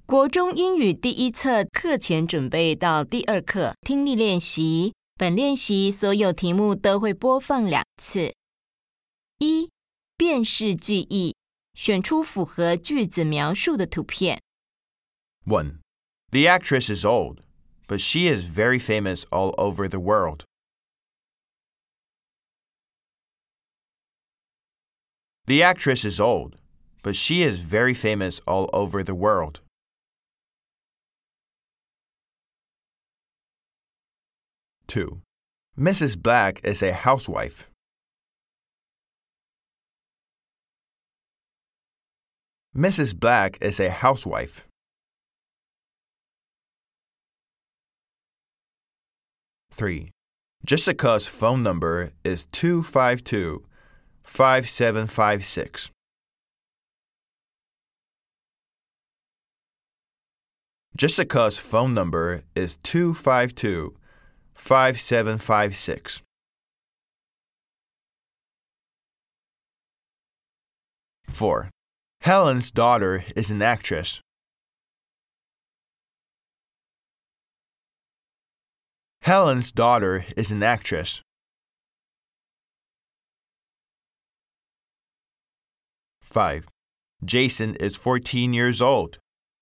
国中英语第一册课前准备到第2课听力练习，本练习所有题目都会播放2次。1. 辨识句意，选出符合句子描述的图片。 1. The actress is old, but she is very famous all over the world. The actress is old, but she is very famous all over the world. 2. Mrs. Black is a housewife. Mrs. Black is a housewife. 3. Jessica's phone number is 252-5756. Jessica's phone number is 252-5756. 4. Helen's daughter is an actress. Helen's daughter is an actress. 5. Jason is 14 years old.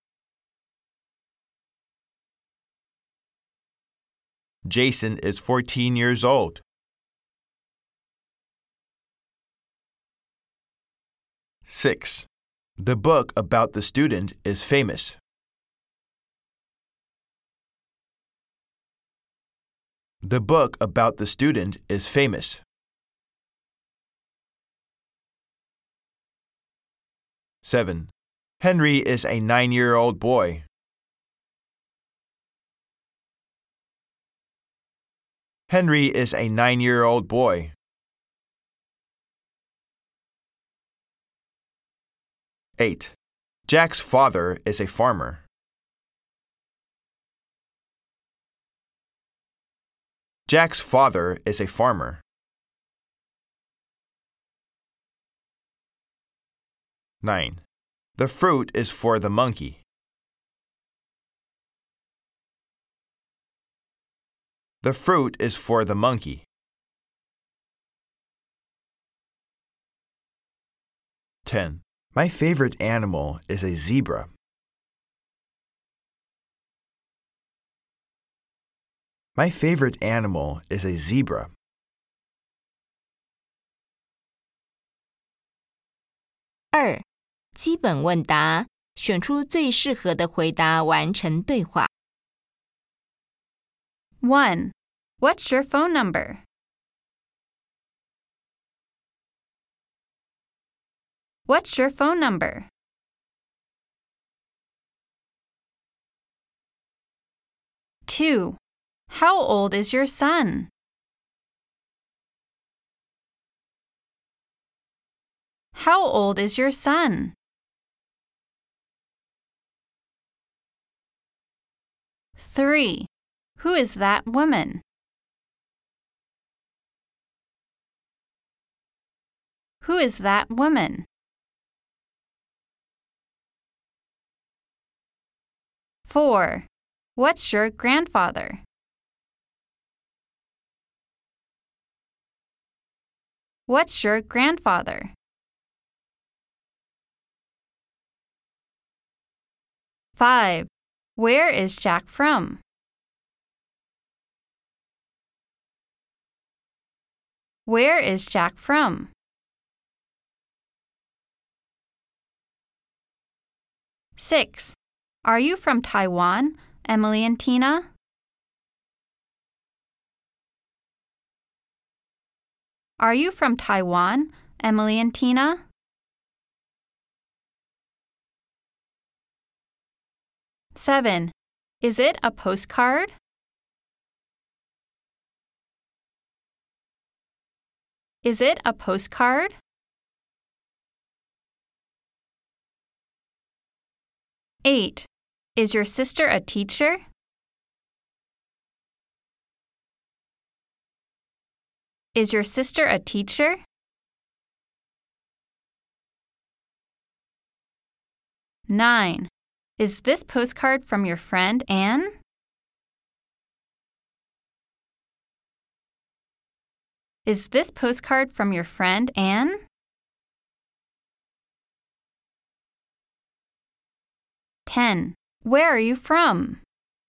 Jason is 14 years old. 6. The book about the student is famous. The book about the student is famous. 7. Henry is a 9-year-old boy. Henry is a 9-year-old boy. 8. Jack's father is a farmer. Jack's father is a farmer. 9. The fruit is for the monkey. The fruit is for the monkey. 10. My favorite animal is a zebra. My favorite animal is a zebra. 2. 基本问答，选出最适合的回答完成对话。 1. What's your phone number? What's your phone number? 2. How old is your son? How old is your son? 3. Who is that woman? Who is that woman? 4. What's your grandfather? What's your grandfather? 5. Where is Jack from? Where is Jack from? 6. Are you from Taiwan, Emily and Tina? Are you from Taiwan, Emily and Tina? 7. Is it a postcard? Is it a postcard? 8. Is your sister a teacher? Is your sister a teacher? 9. Is this postcard from your friend Anne? Is this postcard from your friend Anne? 10. Where are you from?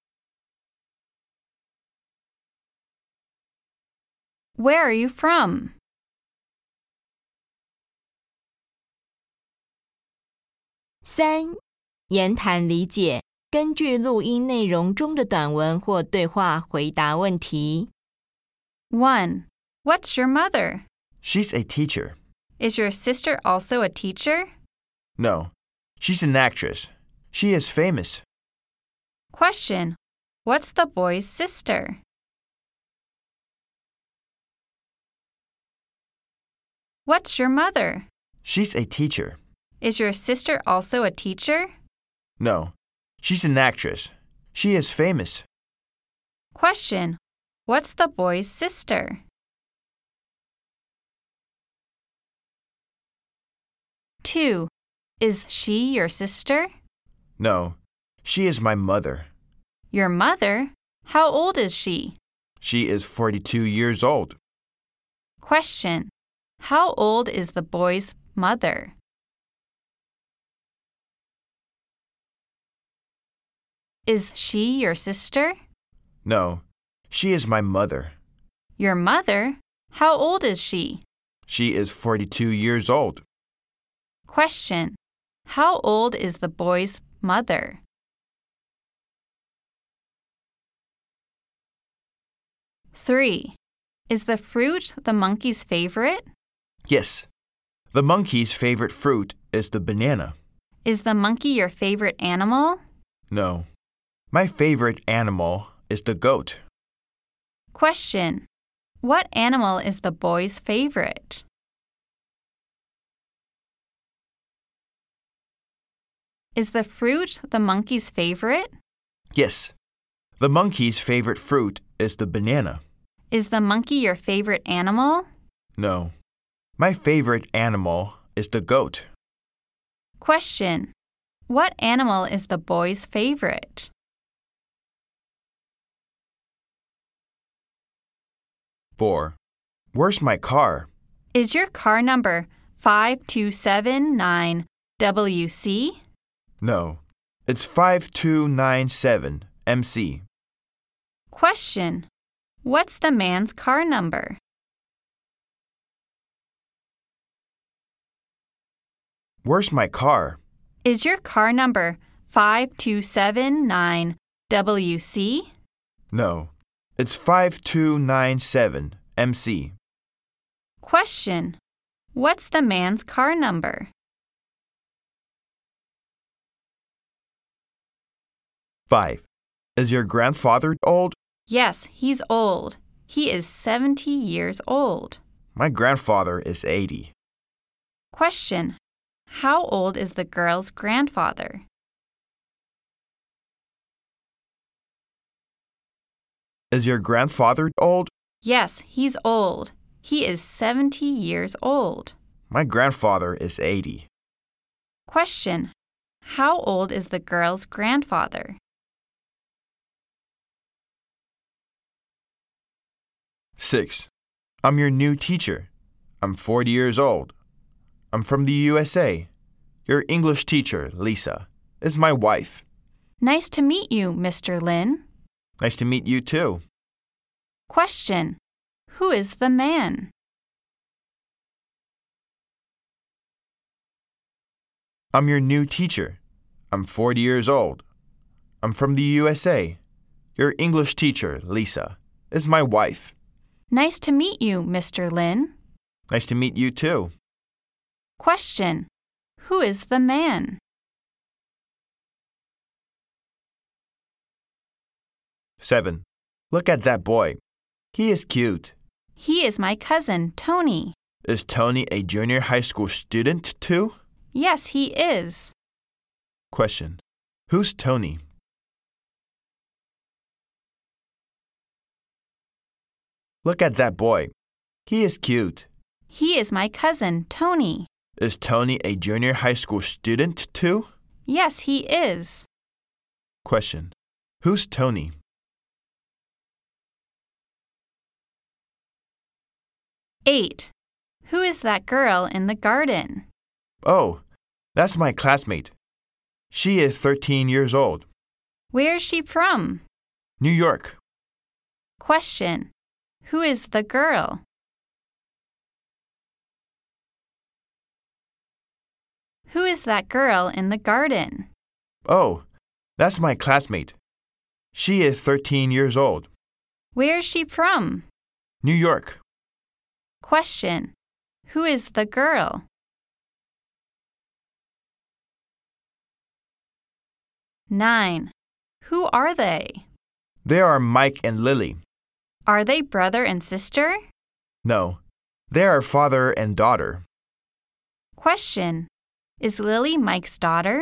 Where are you from? 3. 言谈理解，根据录音内容中的短文或对话回答问题。 1. What's your mother? She's a teacher. Is your sister also a teacher? No, she's an actress. She is famous. Question. What's the boy's sister? What's your mother? She's a teacher. Is your sister also a teacher? No, she's an actress. She is famous. Question. What's the boy's sister? 2. Is she your sister? No, she is my mother. Your mother? How old is she? She is 42 years old. Question. How old is the boy's mother? Is she your sister? No, she is my mother. Your mother? How old is she? She is 42 years old. Question. How old is the boy's mother? 3. Is the fruit the monkey's favorite? Yes, the monkey's favorite fruit is the banana. Is the monkey your favorite animal? No, my favorite animal is the goat. Question. What animal is the boy's favorite? Is the fruit the monkey's favorite? Yes, the monkey's favorite fruit is the banana. Is the monkey your favorite animal? No, my favorite animal is the goat. Question. What animal is the boy's favorite? 4. Where's my car? Is your car number 5279 WC? No, it's 5297 MC. Question. What's the man's car number? Where's my car? Is your car number 5279 WC? No, it's 5297 MC. Question. What's the man's car number? 5. Is your grandfather old? Yes, he's old. He is 70 years old. My grandfather is 80. Question. How old is the girl's grandfather? Is your grandfather old? Yes, he's old. He is 70 years old. My grandfather is 80. Question. How old is the girl's grandfather? 6. I'm your new teacher. I'm 40 years old. I'm from the USA. Your English teacher, Lisa, is my wife. Nice to meet you, Mr. Lin. Nice to meet you too. Question. Who is the man? I'm your new teacher. I'm 40 years old. I'm from the USA. Your English teacher, Lisa, is my wife. Nice to meet you, Mr. Lin. Nice to meet you too. Question. Who is the man? 7. Look at that boy. He is cute. He is my cousin, Tony. Is Tony a junior high school student too? Yes, he is. Question. Who's Tony? Look at that boy. He is cute. He is my cousin, Tony. Is Tony a junior high school student too? Yes, he is. Question. Who's Tony? Eight. Who is that girl in the garden? Oh, that's my classmate. She is 13 years old. Where is she from? New York. Question. Who is the girl? Who is that girl in the garden? Oh, that's my classmate. She is 13 years old. Where is she from? New York. Question. Who is the girl? Nine. Who are they? They are Mike and Lily. Are they brother and sister? No, they are father and daughter. Question. Is Lily Mike's daughter?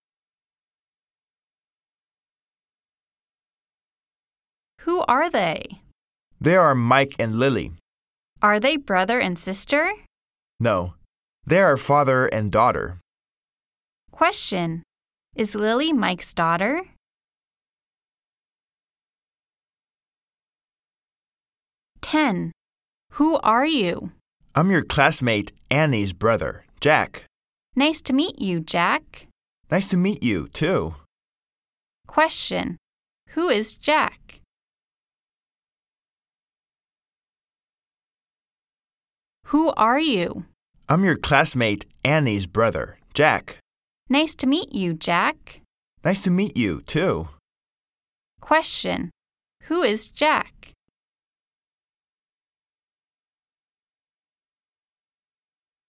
Who are they? They are Mike and Lily. Are they brother and sister? No, they are father and daughter. Question. Is Lily Mike's daughter? Ten. Who are you? I'm your classmate Annie's brother, Jack. Nice to meet you, Jack. Nice to meet you, too. Question. Who is Jack? Who are you? I'm your classmate Annie's brother, Jack. Nice to meet you, Jack. Nice to meet you, too. Question. Who is Jack?